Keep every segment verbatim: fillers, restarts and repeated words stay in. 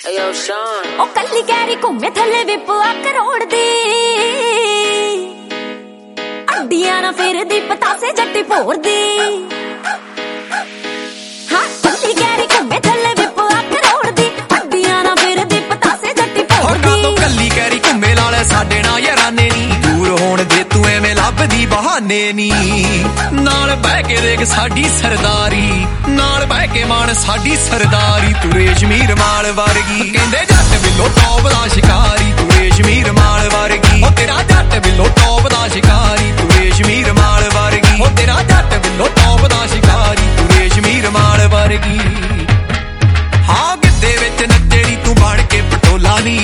Yo, Sean. ਉਹ ਕੱਲੀ Garry ਘੁੰਮੇ ਥੱਲੇ ਵੀ ਪਾ ਕਰੋੜ ਦੀ ਅੱਡੀਆਂ ਨਾ ਫਿਰਦੀ ਪਤਾਸੇ ਜੱਟੀ ਭੋਰਦੀ ਹਾਂ ਕੱਲੀ ਗੈਰੀ ਘੁੰਮੇ ਥੱਲੇ ਵੀ ਪਾ ਕਰੋੜ ਦੀ ਅੱਡੀਆਂ ਨਾ ਫਿਰਦੀ ਪਤਾਸੇ ਜੱਟੀ ਭੋਰਦੀ ਹੋ ਕਾਤੋਂ ਕੱਲੀ ਗੈਰੀ ਘੁੰਮੇ ਲਾਲੇ ਸਾਡੇ ਨਾਲ ਯਾਰਾਨੇ ਨੀ ਦੂਰ ਹੋਣ ਦੇ ਤੂੰ ਐਵੇਂ ਲੱਭਦੀ ਬਹਾਨੇ ਨੀ ਨਾਲ ਬਹਿ ਕੇ ਦੇਖ ਸਾਡੀ ਸਰਦਾਰੀ ਨਾਲ ਬਹਿ ਕੇ ਮਾਣ ਸਾਡੀ ਸਰਦਾਰੀ ਤੂੰ ਰੇਸ਼ਮੀ ਰਮਾਲ ਵਰਗੀ ਕਹਿੰਦੇ ਜੱਟ ਬਿੱਲੋ ਟੌਪ ਦਾ ਸ਼ਿਕਾਰੀ ਤੂੰ ਰੇਸ਼ਮੀ ਰਮਾਲ ਵਰਗੀ ਉਹ ਤੇਰਾ ਜੱਟ ਬਿੱਲੋ ਟੌਪ ਦਾ ਸ਼ਿਕਾਰੀ ਤੂੰ ਰੇਸ਼ਮੀ ਰਮਾਲ ਵਰਗੀ ਉਹ ਤੇਰਾ ਜੱਟ ਬਿੱਲੋ ਟੌਪ ਦਾ ਸ਼ਿਕਾਰੀ ਤੂੰ ਰੇਸ਼ਮੀ ਰਮਾਲ ਵਰਗੀ ਹਾਂ ਗਿੱਧੇ ਵਿੱਚ ਨੱਚੇ ਨੀ ਤੂੰ ਬਣ ਕੇ ਪਟੋਲਾ ਨੀ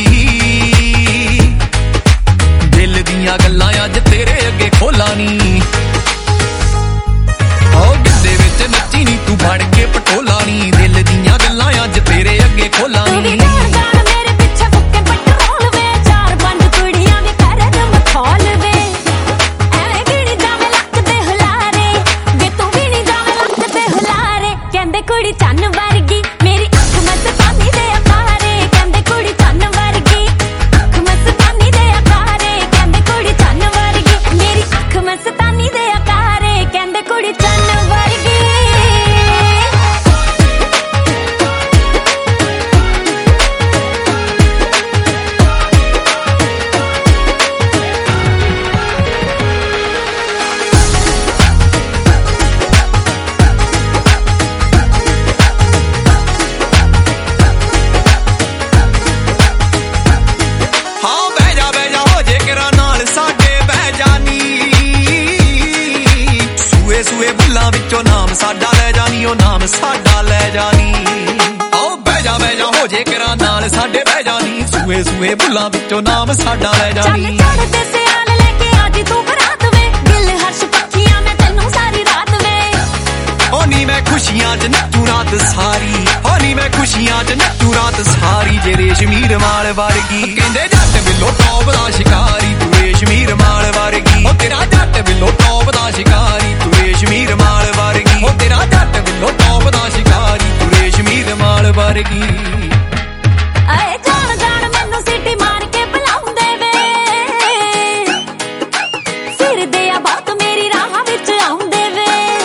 ਦਿਲ ਦੀਆਂ ਗੱਲਾਂ ਅੱਜ ਤੇਰੇ ਅੱਗੇ ਖੋਲਾਂ ਨੀ ਉਹ ਗਿੱਧੇ ਵਿੱਚ ਨੱਚੀ ਨੀ ਤੂੰ ਬਣ ਕੇ ਪਟੋਲਾ ਨੀ ਦਿਲ ਦੀਆਂ ਗੱਲਾਂ ਅੱਜ ਤੇਰੇ ਅੱਗੇ ਖੋਲਾਂ ਨੀ ਮੇਰੇ ਪਿੱਛੇ ਫੁੱਕੇ ਪੈਟਰੋਲ ਵੇ ਚਾਰ ਪੰਜ ਕੁੜੀਆਂ ਵੀ ਕਰੇ ਤੇ ਮਖੌਲ ਵੇ ਐਵੇਂ ਕਿਹੜੀ ਜਾਵੇਂ ਲੱਕ ਤੇ ਹੁਲਾਰੇ ਜੇ ਤੂੰ ਵੀ ਨਹੀਂ ਜਾਵੇਂ ਲੱਕ ਤੇ ਹੁਲਾਰੇ ਕਹਿੰਦੇ ਕੁੜੀ ਚੰਨ ਵਰਗੀ ਮੇਰੀ ਅੱਖ ਮਸਤਾਨੀ ਦੇ ਅਕਾਰੇ ਕਹਿੰਦੇ ਕੁੜੀ ਚੰਨ ਵਰਗੀ ਅੱਖ ਮਸਤਾਨੀ ਦੇ ਅਕਾਰੇ ਕਹਿੰਦੇ ਕੁੜੀ ਚੰਨ ਵਰਗੀ ਮੇਰੀ ਅੱਖ ਮਸਤਾਨੀ ਦੇ ਅਕਾਰੇ ਕਹਿੰਦੇ ਕੁੜੀ ਚੰਨ ਵਰਗੀ ਸੂਏ ਬੁੱਲਾਂ ਵਿੱਚੋਂ ਨਾਮ ਸਾਡਾ ਲੈ ਜਾਨੀ ਉਹ ਨਾਮ ਸਾਡਾ ਲੈ ਜਾਨੀ ਆਓ ਬਹਿ ਜਾ ਬਹਿ ਜਾ ਹੋ ਜੇ ਕਰਾਂ ਨਾਲ ਸਾਡੇ ਬਹਿ ਜਾਨੀ ਸੂਏ ਸੂਏ ਬੁੱਲਾਂ ਵਿੱਚੋਂ ਨਾਮ ਸਾਡਾ ਲੈ ਜਾਨੀ ਚੱਲ ਚੜ੍ਹਦੇ ਸਿਆਲ ਲੈ ਕੇ ਆਜੀ ਤੂੰ ਬਰਾਤ ਵੇ ਦਿਲ ਹਰਸ਼ ਪੱਖੀਆਂ ਮੈਂ ਤੈਨੂੰ ਸਾਰੀ ਰਾਤ ਵੇ ਓ ਨੀ ਮੈਂ ਖੁਸ਼ੀਆਂ 'ਚ ਨੱਚੂ ਰਾਤ ਸਾਰੀ ਓ ਨੀ ਮੈਂ ਖੁਸ਼ੀਆਂ 'ਚ ਨੱਚੂ ਰਾਤ ਸਾਰੀ ਜੇ ਰੇਸ਼ਮੀ ਰਮਾਲ ਵਰਗੀ ਕਹਿੰਦੇ ਜੱਟ ਬਿੱਲੋ ਟੌਪ ਦਾ ਸ਼ਿਕਾਰੀ ਤੂੰ ਰੇਸ਼ਮੀ ਰਮਾਲ ਵਰਗੀ ਓ ਤੇਰਾ ਜੱਟ ਬਿੱਲੋ ਟੌਪ ਦਾ ਸ਼ਿਕਾਰੀ ਤੂੰ ਰੇਸ਼ਮੀ ਰਮਾਲ ਵਰਗੀ ਓ ਤੇਰਾ ਜੱਟ ਬਿੱਲੋ ਟੌਪ ਦਾ ਸ਼ਿਕਾਰੀ ਤੂੰ ਰੇਸ਼ਮੀ ਰਮਾਲ ਵਰਗੀ ਆਏ ਜਾਣ ਜਾਣ ਮੈਨੂੰ ਸੀਟੀ ਮਾਰ ਕੇ ਬੁਲਾਉਂਦੇ ਵੇ ਫਿਰਦੇ ਆ ਬਾਤ ਮੇਰੀ ਰਾਹਾਂ ਵਿੱਚ ਆਉਂਦੇ ਵੇ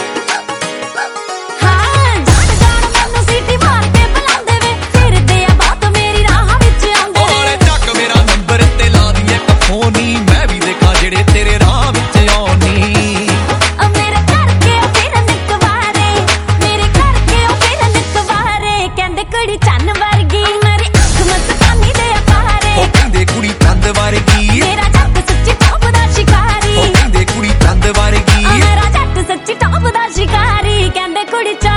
ਹਾਂ ਜਾਣ ਜਾਣ ਮੈਨੂੰ ਸੀਟੀ ਮਾਰ ਕੇ ਬੁਲਾਉਂਦੇ ਵੇ ਫਿਰਦੇ ਆ ਬਾਤ ਮੇਰੀ ਰਾਹਾਂ ਵਿੱਚ ਆਉਂਦੇ ਵੇ ਓਏ ਚੱਕ ਮੇਰਾ ਨੰਬਰ ਤੇ ਲਾ ਦੀ ਇੱਕ ਫੋਨੀ ਮੈਂ ਵੀ ਦੇਖਾਂ ਜਿਹੜੇ ਤੇਰੇ ਰਾਹ ਵਿੱਚ ਆਉਣੀ ਮੇਰੇ ਘਰ ਕੇ ਉਹ ਫਿਰਨ ਕਵਾਰੇ ਮੇਰੇ ਘਰ ਕੇ ਉਹ ਫਿਰਨ ਕਵਾਰੇ ਕਹਿੰਦੇ ਕੁੜੀ ਚੰਨ ਵਰਗੀ ਮੇਰੀ ਅੱਖ ਮਸਤਾਨੀ ਦੇ ਅਕਾਰੇ ਉਹ ਕਹਿੰਦੇ ਕੁੜੀ ਚੰਦ ਵਰਗੀ ਮੇਰਾ ਜੱਟ ਸੱਚੀ ਟੌਪ ਦਾ ਸ਼ਿਕਾਰੀ ਉਹ ਕਹਿੰਦੇ ਕੁੜੀ ਚੰਦ ਵਰਗੀ ਮੇਰਾ ਜੱਟ ਸੱਚੀ ਟੌਪ ਦਾ ਸ਼ਿਕਾਰੀ ਕਹਿੰਦੇ ਕੁੜੀ